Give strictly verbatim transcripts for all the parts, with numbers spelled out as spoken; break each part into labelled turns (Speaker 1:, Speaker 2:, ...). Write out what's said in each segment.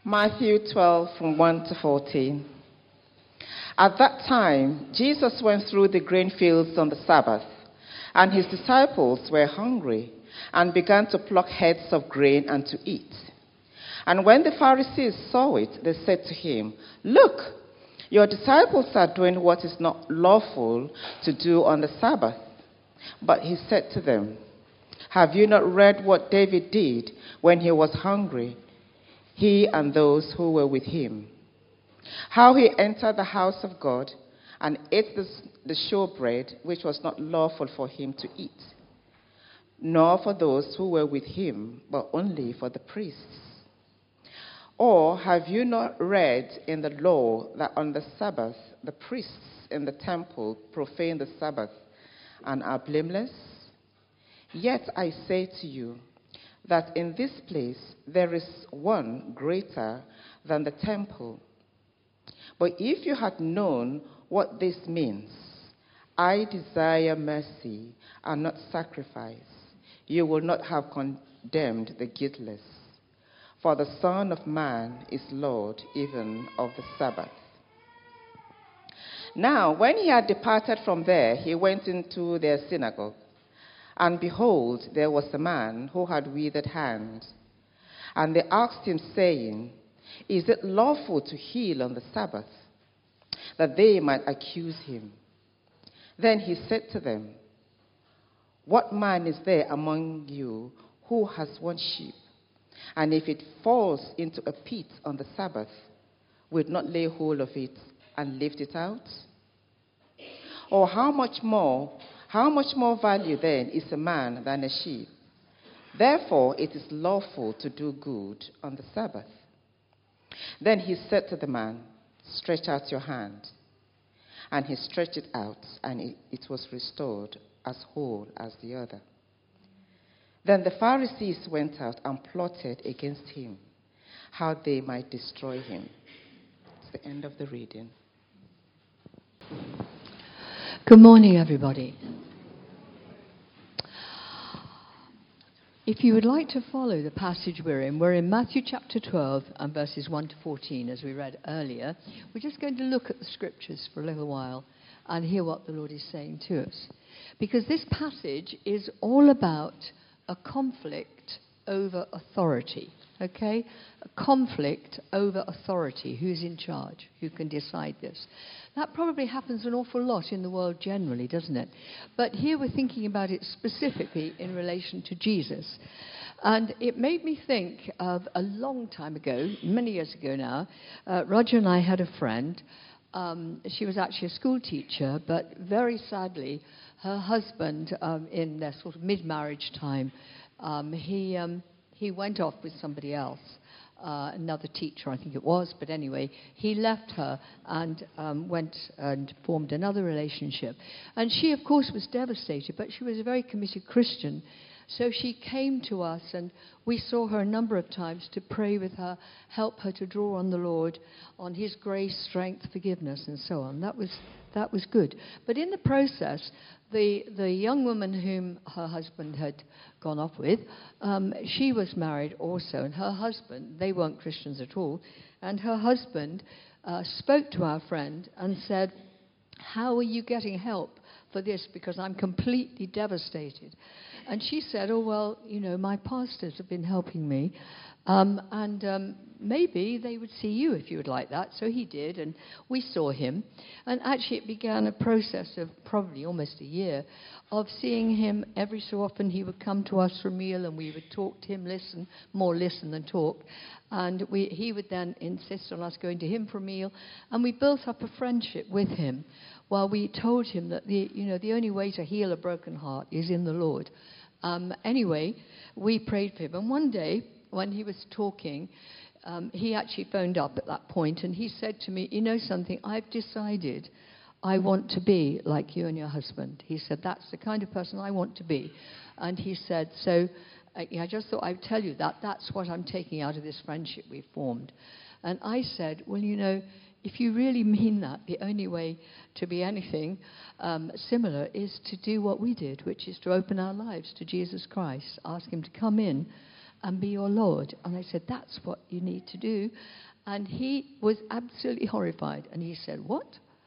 Speaker 1: Matthew twelve, from one to fourteen. At that time, Jesus went through the grain fields on the Sabbath, and his disciples were hungry and began to pluck heads of grain and to eat. And when the Pharisees saw it, they said to him, "Look, your disciples are doing what is not lawful to do on the Sabbath." But he said to them, "Have you not read what David did when he was hungry, he and those who were with him? How he entered the house of God and ate the, the showbread, which was not lawful for him to eat, nor for those who were with him, but only for the priests. Or have you not read in the law that on the Sabbath the priests in the temple profane the Sabbath and are blameless? Yet I say to you that in this place there is one greater than the temple. But if you had known what this means, I desire mercy and not sacrifice, you will not have condemned the guiltless. For the Son of Man is Lord even of the Sabbath." Now, when he had departed from there, he went into their synagogue. And behold, there was a man who had withered hand. And they asked him, saying, "Is it lawful to heal on the Sabbath?" That they might accuse him. Then he said to them, "What man is there among you who has one sheep, and if it falls into a pit on the Sabbath, will not lay hold of it and lift it out? Or how much more, how much more value then is a man than a sheep? Therefore it is lawful to do good on the Sabbath." Then he said to the man, "Stretch out your hand." And he stretched it out, and it, it was restored as whole as the other. Then the Pharisees went out and plotted against him, how they might destroy him. It's the end of the reading.
Speaker 2: Good morning, everybody. If you would like to follow the passage we're in, we're in Matthew chapter twelve and verses one to fourteen, as we read earlier. We're just going to look at the scriptures for a little while and hear what the Lord is saying to us. Because this passage is all about a conflict over authority, okay? A conflict over authority. Who's in charge? Who can decide this? That probably happens an awful lot in the world generally, doesn't it? But here we're thinking about it specifically in relation to Jesus. And it made me think of a long time ago, many years ago now. Uh, Roger and I had a friend. Um, she was actually a school teacher, but very sadly, her husband, um, in their sort of mid-marriage time, um, he um, he went off with somebody else. Uh, another teacher, I think it was, but anyway, he left her and um, went and formed another relationship. And she, of course, was devastated, but she was a very committed Christian. So she came to us, and we saw her a number of times to pray with her, help her to draw on the Lord, on His grace, strength, forgiveness, and so on. That was that was good. But in the process, the the young woman whom her husband had gone off with, um, she was married also, and her husband, they weren't Christians at all, and her husband uh, spoke to our friend and said, "How are you getting help for this? Because I'm completely devastated." And she said, "Oh, well, you know, my pastors have been helping me, um, and um, maybe they would see you if you would like that." So he did, and we saw him. And actually it began a process of probably almost a year of seeing him every so often. He would come to us for a meal, and we would talk to him, listen, more listen than talk. And we, he would then insist on us going to him for a meal, and we built up a friendship with him while we told him that the, you know, the only way to heal a broken heart is in the Lord. Um, anyway, we prayed for him. And one day, when he was talking, um, he actually phoned up at that point, and he said to me, "You know something, I've decided I want to be like you and your husband." He said, "That's the kind of person I want to be." And he said, so uh, I just thought I'd tell you that. That's what I'm taking out of this friendship we've formed. And I said, "Well, you know, if you really mean that, the only way to be anything um, similar is to do what we did, which is to open our lives to Jesus Christ, ask Him to come in and be your Lord. And I said, that's what you need to do. And he was absolutely horrified. And he said, what?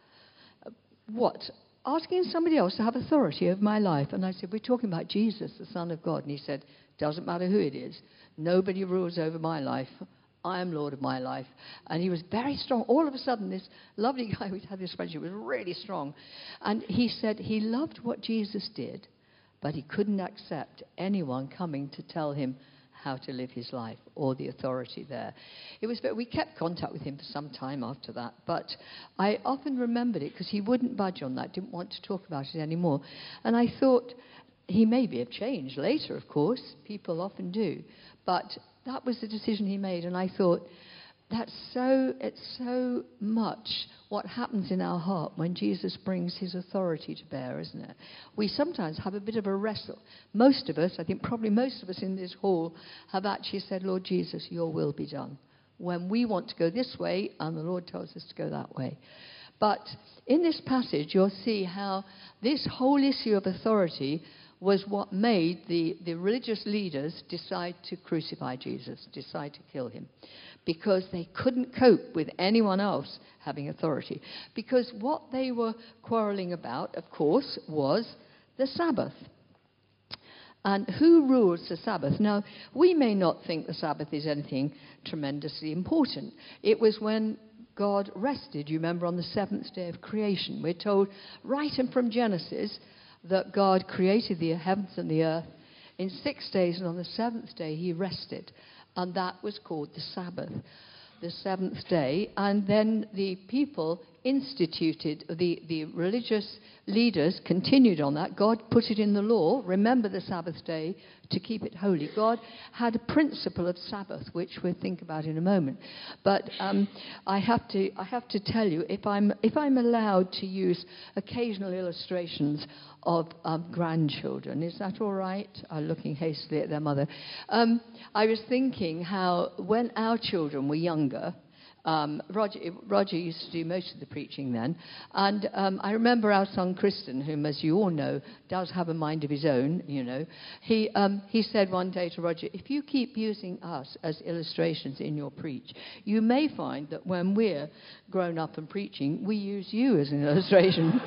Speaker 2: What? Asking somebody else to have authority over my life. And I said, we're talking about Jesus, the Son of God. And he said, doesn't matter who it is. Nobody rules over my life. I am Lord of my life. And he was very strong. All of a sudden, this lovely guy who'd had this friendship was really strong. And he said he loved what Jesus did, but he couldn't accept anyone coming to tell him how to live his life or the authority there. It was, we kept contact with him for some time after that, but I often remembered it because he wouldn't budge on that, didn't want to talk about it anymore. And I thought, he maybe have changed later, of course. People often do. But that was the decision he made, and I thought, that's so, it's so much what happens in our heart when Jesus brings his authority to bear, isn't it? We sometimes have a bit of a wrestle. Most of us, I think probably most of us in this hall, have actually said, Lord Jesus, your will be done. When we want to go this way, and the Lord tells us to go that way. But in this passage, you'll see how this whole issue of authority was what made the, the religious leaders decide to crucify Jesus, decide to kill him, because they couldn't cope with anyone else having authority. Because what they were quarreling about, of course, was the Sabbath. And who rules the Sabbath? Now, we may not think the Sabbath is anything tremendously important. It was when God rested, you remember, on the seventh day of creation. We're told right in from Genesis that God created the heavens and the earth in six days, and on the seventh day he rested. And that was called the Sabbath, the seventh day. And then the people instituted, the, the religious leaders continued on that. God put it in the law, remember the Sabbath day, to keep it holy. God had a principle of Sabbath, which we'll think about in a moment. But um, I have to, I have to tell you, if I'm, if I'm allowed to use occasional illustrations of um, grandchildren, is that all right? I'm looking hastily at their mother. Um, I was thinking how when our children were younger, Um, Roger, Roger used to do most of the preaching then. And um, I remember our son Kristen, whom, as you all know, does have a mind of his own, you know. He, um, he said one day to Roger, if you keep using us as illustrations in your preach, you may find that when we're grown up and preaching, we use you as an illustration.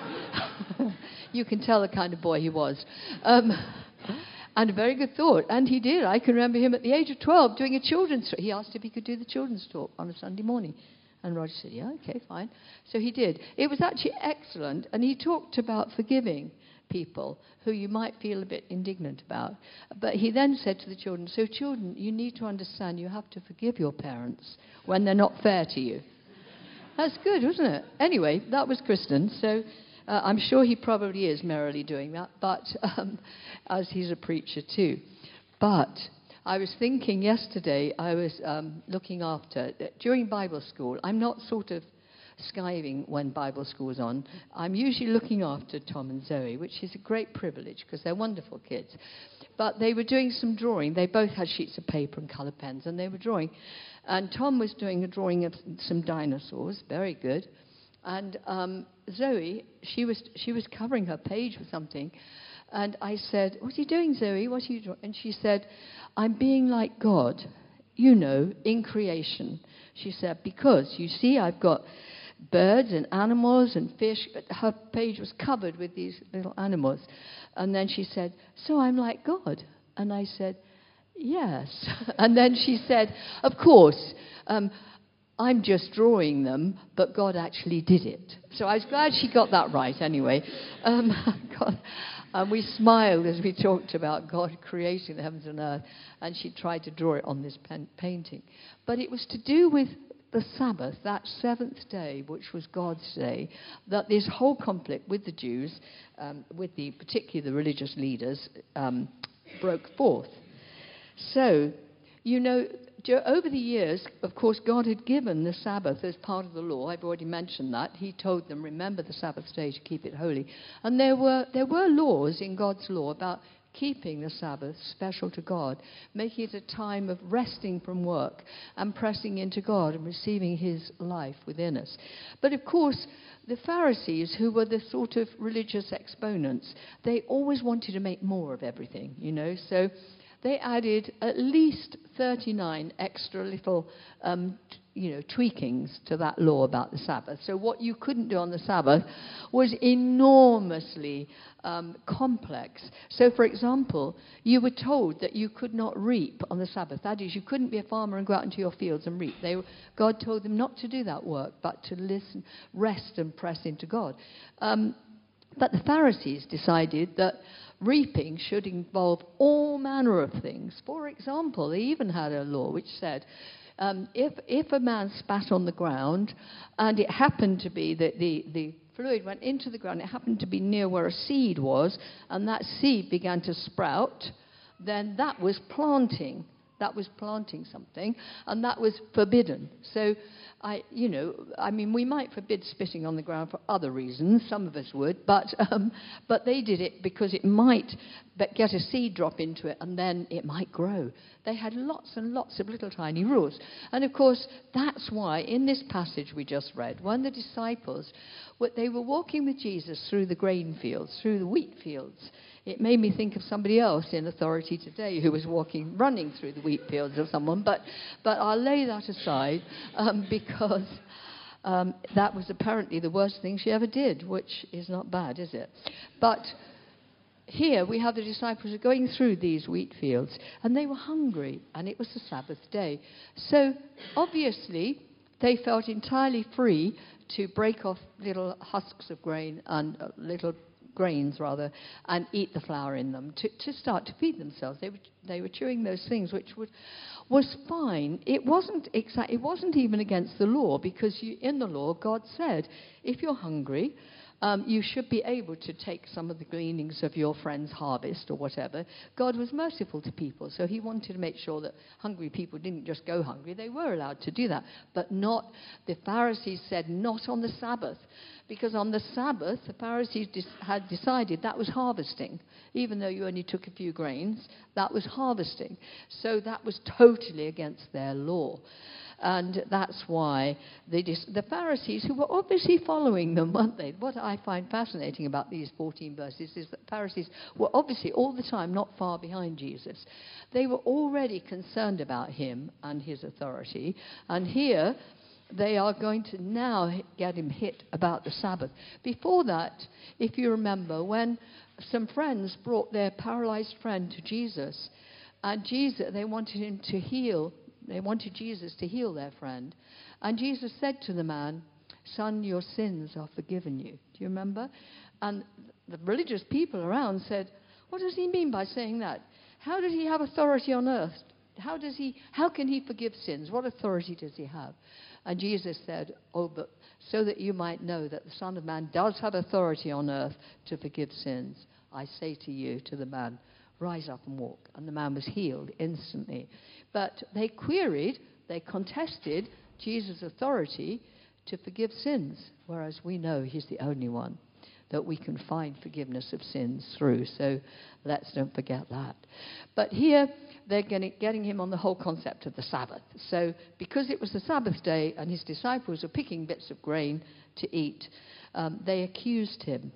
Speaker 2: You can tell the kind of boy he was. Um, And a very good thought. And he did. I can remember him at the age of twelve doing a children's talk. He asked if he could do the children's talk on a Sunday morning. And Roger said, yeah, okay, fine. So he did. It was actually excellent. And he talked about forgiving people who you might feel a bit indignant about. But he then said to the children, so children, you need to understand you have to forgive your parents when they're not fair to you. That's good, wasn't it? Anyway, that was Kristen. So Uh, I'm sure he probably is merrily doing that, but um, as he's a preacher too. But I was thinking yesterday, I was um, looking after, during Bible school, I'm not sort of skiving when Bible school is on. I'm usually looking after Tom and Zoe, which is a great privilege because they're wonderful kids. But they were doing some drawing. They both had sheets of paper and colour pens, and they were drawing. And Tom was doing a drawing of some dinosaurs, very good. And um, Zoe, she was she was covering her page with something. And I said, what are you doing, Zoe? What are you doing? And she said, I'm being like God, you know, in creation. She said, because, you see, I've got birds and animals and fish. But her page was covered with these little animals. And then she said, so I'm like God. And I said, yes. And then she said, of course, um, I'm just drawing them, but God actually did it. So I was glad she got that right anyway. Um, God, and we smiled as we talked about God creating the heavens and earth, and she tried to draw it on this pen- painting. But it was to do with the Sabbath, that seventh day, which was God's day, that this whole conflict with the Jews, um, with the particularly the religious leaders, um, broke forth. So, you know, over the years, of course, God had given the Sabbath as part of the law. I've already mentioned that. He told them, remember the Sabbath day to keep it holy. And there were there were laws in God's law about keeping the Sabbath special to God, making it a time of resting from work and pressing into God and receiving his life within us. But of course, the Pharisees, who were the sort of religious exponents, they always wanted to make more of everything, you know. So they added at least thirty-nine extra little um, t- you know, tweakings to that law about the Sabbath. So what you couldn't do on the Sabbath was enormously um, complex. So, for example, you were told that you could not reap on the Sabbath. That is, you couldn't be a farmer and go out into your fields and reap. They, God told them not to do that work, but to listen, rest and press into God. Um, but the Pharisees decided that reaping should involve all manner of things. For example, they even had a law which said, Um, if, if a man spat on the ground and it happened to be that the, the fluid went into the ground, it happened to be near where a seed was, and that seed began to sprout, then that was planting. That was planting something, and that was forbidden. So, I, you know, I mean, we might forbid spitting on the ground for other reasons. Some of us would, but um, but they did it because it might get a seed drop into it, and then it might grow. They had lots and lots of little tiny rules, and of course, that's why in this passage we just read, when the disciples, what they were walking with Jesus through the grain fields, through the wheat fields. It made me think of somebody else in authority today who was walking, running through the wheat fields or someone. But, but I'll lay that aside um, because um, that was apparently the worst thing she ever did, which is not bad, is it? But here we have the disciples are going through these wheat fields, and they were hungry, and it was the Sabbath day. So obviously they felt entirely free to break off little husks of grain and uh, little grains rather, and eat the flour in them to, to start to feed themselves. They were they were chewing those things, which would, was fine. It wasn't exact. It wasn't even against the law, because you, in the law, God said, if you're hungry, um, you should be able to take some of the gleanings of your friend's harvest or whatever. God was merciful to people, so he wanted to make sure that hungry people didn't just go hungry. They were allowed to do that, but not. The Pharisees said not on the Sabbath. Because on the Sabbath, the Pharisees dis- had decided that was harvesting. Even though you only took a few grains, that was harvesting. So that was totally against their law. And that's why they dis- the Pharisees, who were obviously following them, weren't they? What I find fascinating about these fourteen verses is that Pharisees were obviously all the time not far behind Jesus. They were already concerned about him and his authority. And here they are going to now get him hit about the Sabbath. Before that, if you remember, when some friends brought their paralyzed friend to Jesus, and Jesus, they wanted him to heal, they wanted Jesus to heal their friend. And Jesus said to the man, "Son, your sins are forgiven you." Do you remember? And the religious people around said, "What does he mean by saying that? How does he have authority on earth? How does he, how can he forgive sins? What authority does he have?" And Jesus said, "Oh, but so that you might know that the Son of Man does have authority on earth to forgive sins, I say to you," to the man, "rise up and walk." And the man was healed instantly. But they queried, they contested Jesus' authority to forgive sins, whereas we know he's the only one that we can find forgiveness of sins through. So let's don't forget that. But here they're getting, getting him on the whole concept of the Sabbath. So because it was the Sabbath day and his disciples were picking bits of grain to eat, um, they accused him.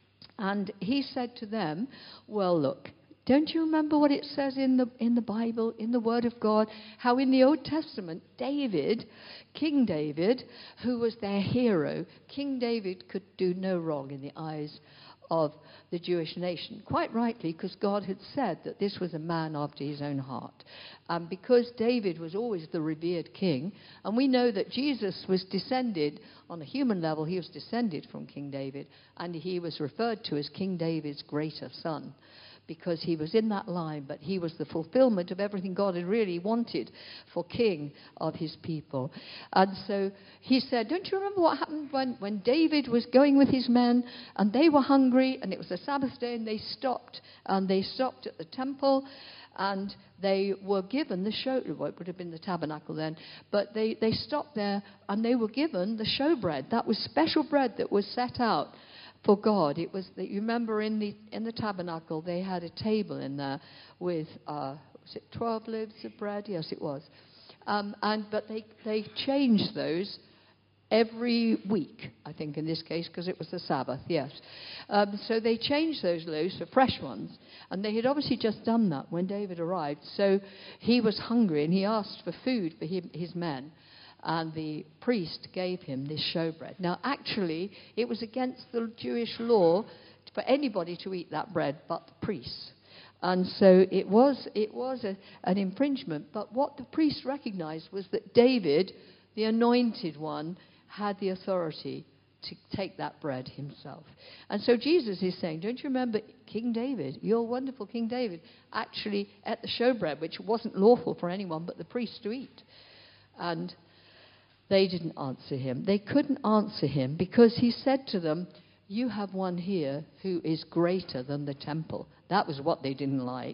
Speaker 2: And he said to them, "Well, look, don't you remember what it says in the in the Bible, in the Word of God, how in the Old Testament, David, King David, who was their hero, King David could do no wrong in the eyes of the Jewish nation. Quite rightly, because God had said that this was a man after his own heart. Um, because David was always the revered king, and we know that Jesus was descended, on a human level, he was descended from King David, and he was referred to as King David's greater son, because he was in that line, but he was the fulfillment of everything God had really wanted for king of his people. And so he said, don't you remember what happened when, when David was going with his men, and they were hungry, and it was the Sabbath day, and they stopped, and they stopped at the temple, and they were given the show, well, it would have been the tabernacle then, but they, they stopped there, and they were given the showbread. That was special bread that was set out for God. It was that, you remember in the in the tabernacle they had a table in there with uh, was it twelve loaves of bread? Yes, it was. Um, and but they they changed those every week, I think in this case, because it was the Sabbath, yes. Um, so they changed those loaves for fresh ones, and they had obviously just done that when David arrived. So he was hungry, and he asked for food for him, his men, and the priest gave him this showbread. Now, actually, it was against the Jewish law for anybody to eat that bread but the priests. And so it was, it was a, an infringement. But what the priest recognized was that David, the anointed one, had the authority to take that bread himself. And so Jesus is saying, don't you remember King David, your wonderful King David, actually ate the showbread, which wasn't lawful for anyone but the priest to eat. And they didn't answer him. They couldn't answer him because he said to them, you have one here who is greater than the temple. That was what they didn't like.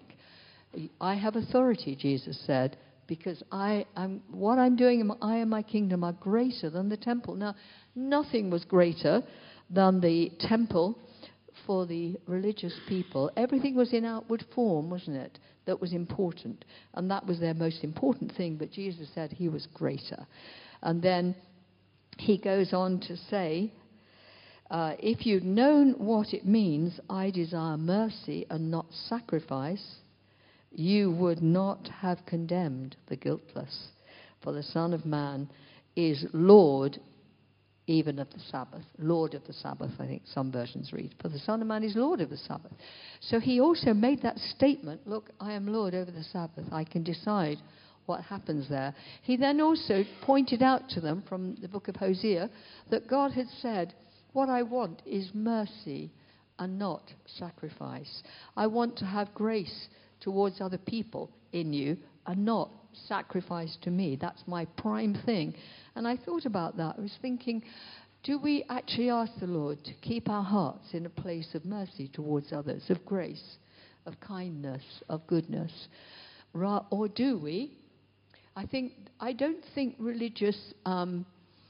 Speaker 2: I have authority, Jesus said, because I am what I'm doing, in my, I and my kingdom are greater than the temple. Now, nothing was greater than the temple for the religious people. Everything was in outward form, wasn't it, that was important. And that was their most important thing. But Jesus said he was greater. And then he goes on to say, uh, if you'd known what it means, I desire mercy and not sacrifice, you would not have condemned the guiltless. For the Son of Man is Lord even of the Sabbath. Lord of the Sabbath, I think some versions read. For the Son of Man is Lord of the Sabbath. So he also made that statement, look, I am Lord over the Sabbath. I can decide what happens there. He then also pointed out to them from the book of Hosea that God had said, what I want is mercy and not sacrifice. I want to have grace towards other people in you and not sacrifice to me. That's my prime thing. And I thought about that. I was thinking, do we actually ask the Lord to keep our hearts in a place of mercy towards others, of grace, of kindness, of goodness? Or do we? I think, I don't think religious, um,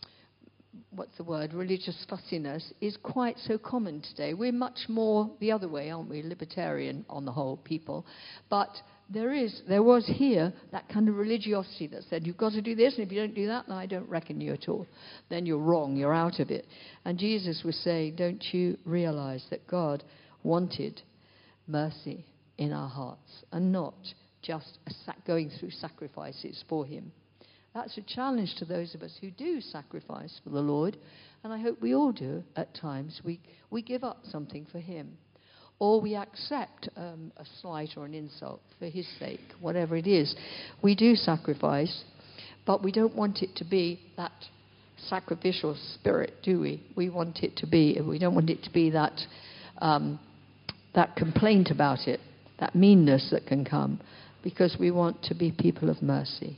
Speaker 2: what's the word, religious fussiness is quite so common today. We're much more the other way, aren't we? Libertarian on the whole, people. But there is, there was here that kind of religiosity that said, you've got to do this, and if you don't do that, then I don't reckon you at all. Then you're wrong, you're out of it. And Jesus was saying, don't you realize that God wanted mercy in our hearts and not just a sac- going through sacrifices for him? That's a challenge to those of us who do sacrifice for the Lord, and I hope we all do at times. We, we give up something for him, or we accept um, a slight or an insult for his sake, whatever it is. We do sacrifice, but we don't want it to be that sacrificial spirit, do we? We want it to be, we don't want it to be that, um, that complaint about it, that meanness that can come, because we want to be people of mercy.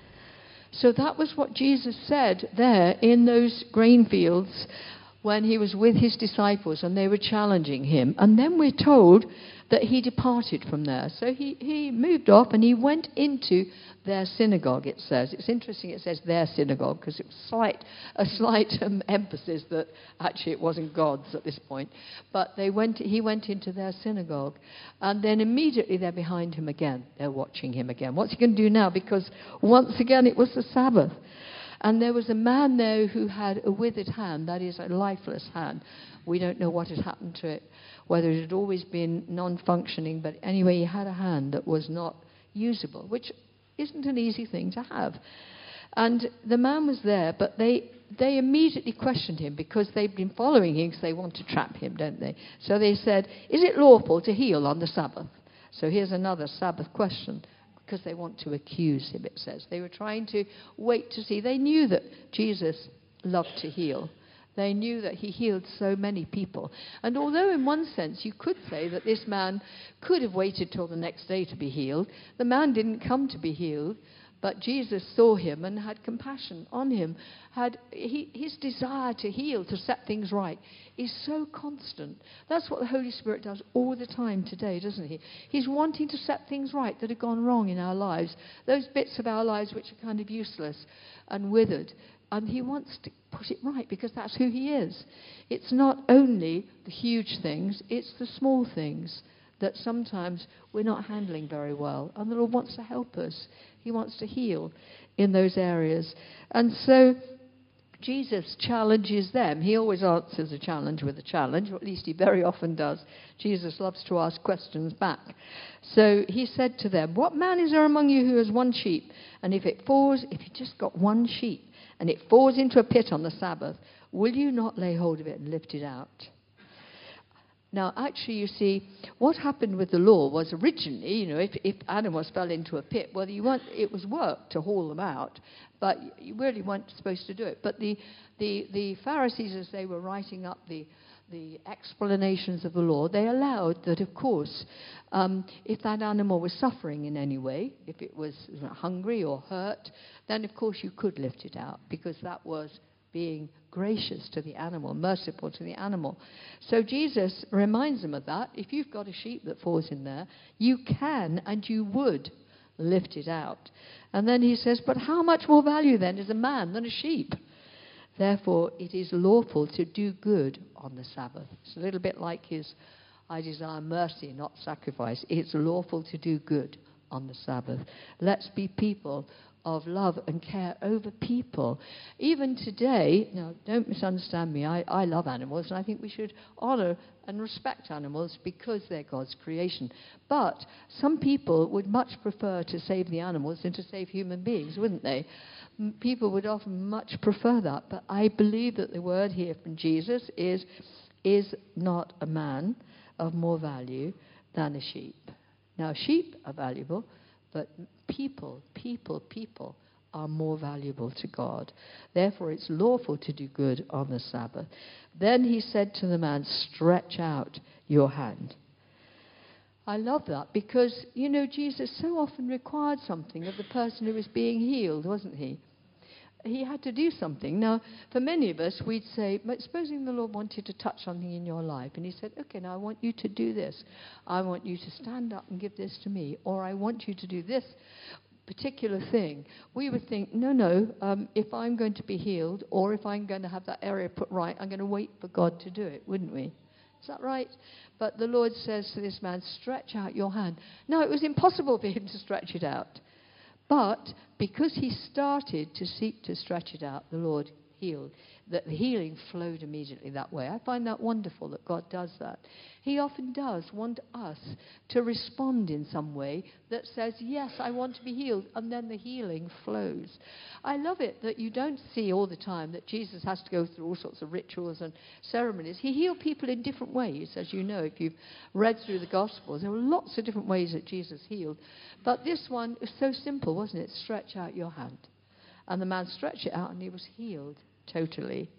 Speaker 2: So that was what Jesus said there in those grain fields when he was with his disciples and they were challenging him. And then we're told that he departed from there. So he, he moved off and he went into their synagogue, it says. It's interesting it says their synagogue because it was slight, a slight um, emphasis that actually it wasn't God's at this point. But they went. he went into their synagogue. And then immediately they're behind him again. They're watching him again. What's he going to do now? Because once again it was the Sabbath. And there was a man there who had a withered hand, that is a lifeless hand. We don't know what had happened to it, whether it had always been non-functioning, but anyway, he had a hand that was not usable, which isn't an easy thing to have. And the man was there, but they they immediately questioned him because they'd been following him because they want to trap him, don't they? So they said, is it lawful to heal on the Sabbath? So here's another Sabbath question. Because they want to accuse him, it says. They were trying to wait to see. They knew that Jesus loved to heal. They knew that he healed so many people. And although in one sense you could say that this man could have waited till the next day to be healed, the man didn't come to be healed, but Jesus saw him and had compassion on him. Had he, his desire to heal, to set things right, is so constant. That's what the Holy Spirit does all the time today, doesn't he? He's wanting to set things right that have gone wrong in our lives, those bits of our lives which are kind of useless and withered. And he wants to put it right because that's who he is. It's not only the huge things, it's the small things that sometimes we're not handling very well. And the Lord wants to help us. He wants to heal in those areas. And so Jesus challenges them. He always answers a challenge with a challenge, or at least he very often does. Jesus loves to ask questions back. So he said to them, what man is there among you who has one sheep? And if it falls, if you just got one sheep, and it falls into a pit on the Sabbath, will you not lay hold of it and lift it out? Now, actually, you see, what happened with the law was originally, you know, if, if animals fell into a pit, well, you weren't, it was work to haul them out, but you really weren't supposed to do it. But the, the, the Pharisees, as they were writing up the, the explanations of the law, they allowed that, of course, um, if that animal was suffering in any way, if it was hungry or hurt, then, of course, you could lift it out, because that was being gracious to the animal, merciful to the animal. So Jesus reminds them of that. If you've got a sheep that falls in there, you can and you would lift it out. And then he says, but how much more value then is a man than a sheep? Therefore, it is lawful to do good on the Sabbath. It's a little bit like his, I desire mercy, not sacrifice. It's lawful to do good on the Sabbath. Let's be people of love and care over people. Even today, now don't misunderstand me, I, I love animals, and I think we should honour and respect animals because they're God's creation. But some people would much prefer to save the animals than to save human beings, wouldn't they? M- People would often much prefer that. But I believe that the word here from Jesus is, is not a man of more value than a sheep. Now, sheep are valuable, but people, people, people are more valuable to God. Therefore, it's lawful to do good on the Sabbath. Then he said to the man, stretch out your hand. I love that because, you know, Jesus so often required something of the person who was being healed, wasn't he? He had to do something. Now, for many of us, we'd say, but supposing the Lord wanted to touch something in your life, and he said, okay, now I want you to do this. I want you to stand up and give this to me, or I want you to do this particular thing. We would think, no, no, um, if I'm going to be healed, or if I'm going to have that area put right, I'm going to wait for God to do it, wouldn't we? Is that right? But the Lord says to this man, stretch out your hand. No, it was impossible for him to stretch it out. But because he started to seek to stretch it out, the Lord healed. That the healing flowed immediately that way. I find that wonderful that God does that. He often does want us to respond in some way that says, yes, I want to be healed, and then the healing flows. I love it that you don't see all the time that Jesus has to go through all sorts of rituals and ceremonies. He healed people in different ways, as you know, if you've read through the Gospels. There were lots of different ways that Jesus healed. But this one was so simple, wasn't it? Stretch out your hand. And the man stretched it out and he was healed totally.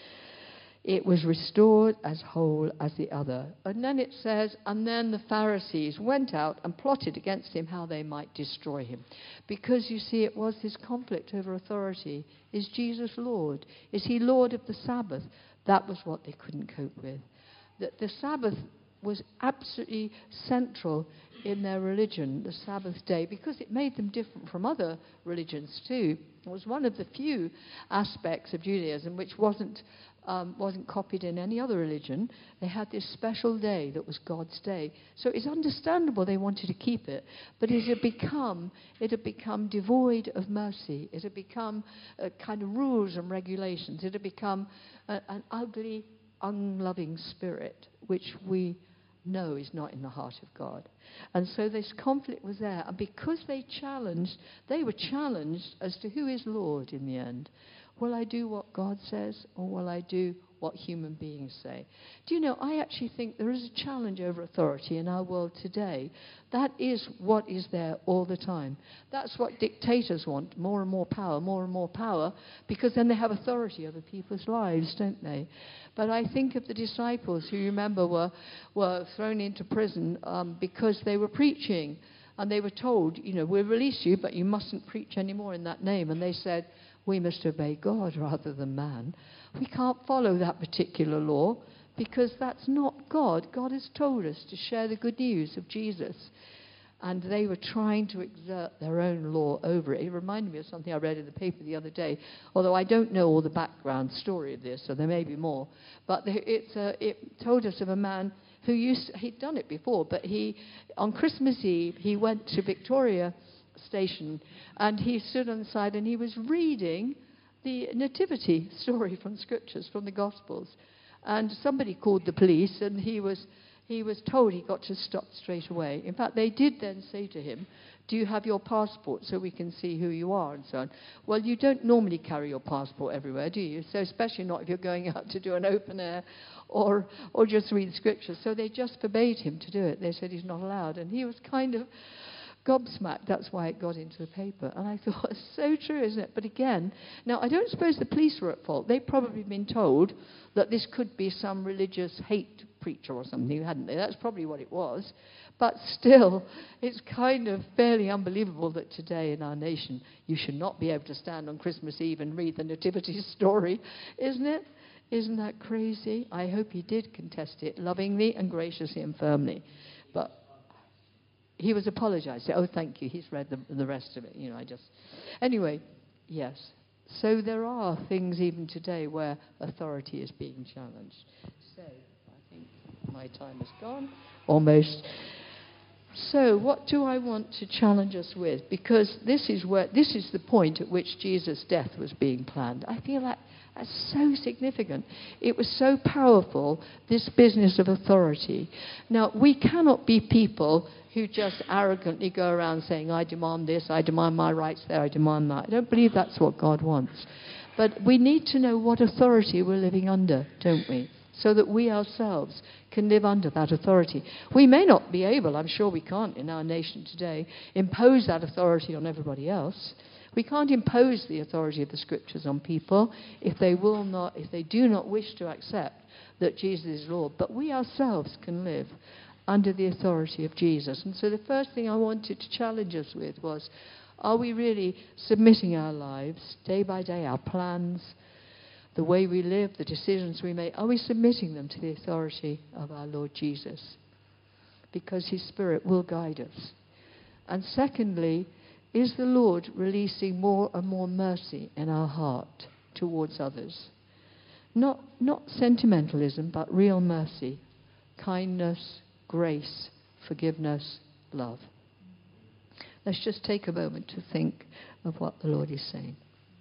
Speaker 2: It was restored as whole as the other. And then it says, and then the Pharisees went out and plotted against him how they might destroy him. Because, you see, it was this conflict over authority. Is Jesus Lord? Is he Lord of the Sabbath? That was what they couldn't cope with. That the Sabbath was absolutely central in their religion, the Sabbath day, because it made them different from other religions too. It was one of the few aspects of Judaism which wasn't um, wasn't copied in any other religion. They had this special day that was God's day. So it's understandable they wanted to keep it, but it had become it had become devoid of mercy. It had become a kind of rules and regulations. It had become a, an ugly, unloving spirit, which we know is not in the heart of God. And so this conflict was there. And because they challenged, they were challenged as to who is Lord in the end. Will I do what God says, or will I do what human beings say? Do you know, I actually think there is a challenge over authority in our world today. That is what is there all the time. That's what dictators want, more and more power, more and more power, because then they have authority over people's lives, don't they? But I think of the disciples who, you remember, were, were thrown into prison um, because they were preaching. And they were told, you know, we'll release you, but you mustn't preach anymore in that name. And they said, we must obey God rather than man. We can't follow that particular law because that's not God. God has told us to share the good news of Jesus. And they were trying to exert their own law over it. It reminded me of something I read in the paper the other day, although I don't know all the background story of this, so there may be more. But it's a, it told us of a man who used to, he'd done it before, but he, on Christmas Eve, he went to Victoria Station and he stood on the side and he was reading the nativity story from scriptures, from the Gospels. And somebody called the police, and he was he was told he got to stop straight away. In fact, they did then say to him, do you have your passport so we can see who you are and so on? Well, you don't normally carry your passport everywhere, do you? So especially not if you're going out to do an open air or or just read scripture. So they just forbade him to do it. They said he's not allowed. And he was kind of gobsmacked. That's why it got into the paper. And I thought, it's so true, isn't it? But again, now I don't suppose the police were at fault. They'd probably been told that this could be some religious hate preacher or something, hadn't they? That's probably what it was. But still, it's kind of fairly unbelievable that today in our nation you should not be able to stand on Christmas Eve and read the nativity story, isn't it? Isn't that crazy? I hope he did contest it lovingly and graciously and firmly. But he was apologizing. Oh, thank you. He's read the, the rest of it. You know, I just... Anyway, yes. So there are things even today where authority is being challenged. So I think my time has gone, almost. So what do I want to challenge us with? Because this is where this is the point at which Jesus' death was being planned. I feel like that's so significant. It was so powerful, this business of authority. Now, we cannot be people who just arrogantly go around saying, I demand this, I demand my rights there, I demand that. I don't believe that's what God wants. But we need to know what authority we're living under, don't we? So that we ourselves can live under that authority. We may not be able, I'm sure we can't in our nation today, impose that authority on everybody else. We can't impose the authority of the scriptures on people if they will not, if they do not wish to accept that Jesus is Lord. But we ourselves can live under the authority of Jesus. And so the first thing I wanted to challenge us with was, are we really submitting our lives, day by day, our plans, the way we live, the decisions we make, are we submitting them to the authority of our Lord Jesus? Because his Spirit will guide us. And secondly, is the Lord releasing more and more mercy in our heart towards others? Not, not sentimentalism, but real mercy, kindness, grace, forgiveness, love. Let's just take a moment to think of what the Lord is saying.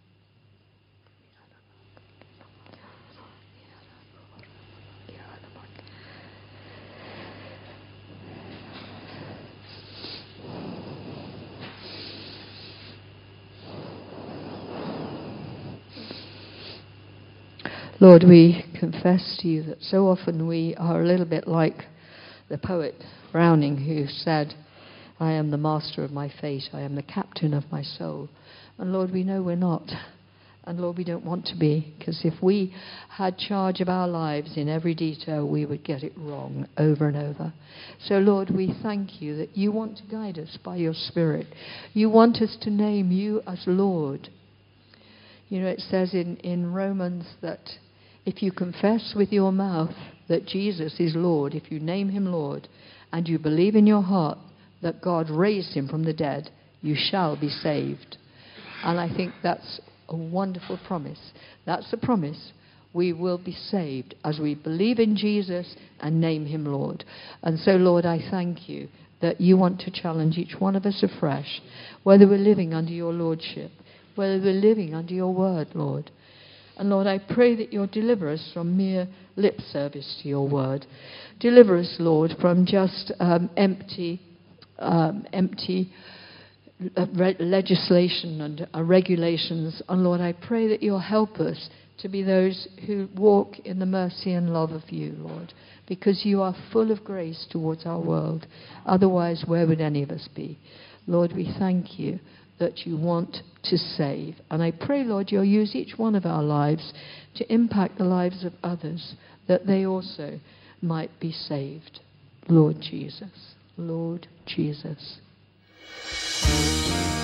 Speaker 2: Lord, we confess to you that so often we are a little bit like the poet Browning, who said, I am the master of my fate, I am the captain of my soul. And Lord, we know we're not. And Lord, we don't want to be, because if we had charge of our lives in every detail, we would get it wrong over and over. So Lord, we thank you that you want to guide us by your Spirit. You want us to name you as Lord. You know, it says in, in Romans that if you confess with your mouth that Jesus is Lord, if you name him Lord, and you believe in your heart that God raised him from the dead, you shall be saved. And I think that's a wonderful promise. That's a promise. We will be saved as we believe in Jesus and name him Lord. And so, Lord, I thank you that you want to challenge each one of us afresh, whether we're living under your lordship, whether we're living under your word, Lord. And Lord, I pray that you'll deliver us from mere lip service to your word. Deliver us, Lord, from just um, empty, um, empty uh, re- legislation and uh, regulations. And Lord, I pray that you'll help us to be those who walk in the mercy and love of you, Lord, because you are full of grace towards our world. Otherwise, where would any of us be? Lord, we thank you that you want to save. And I pray, Lord, you'll use each one of our lives to impact the lives of others, that they also might be saved. Lord Jesus. Lord Jesus.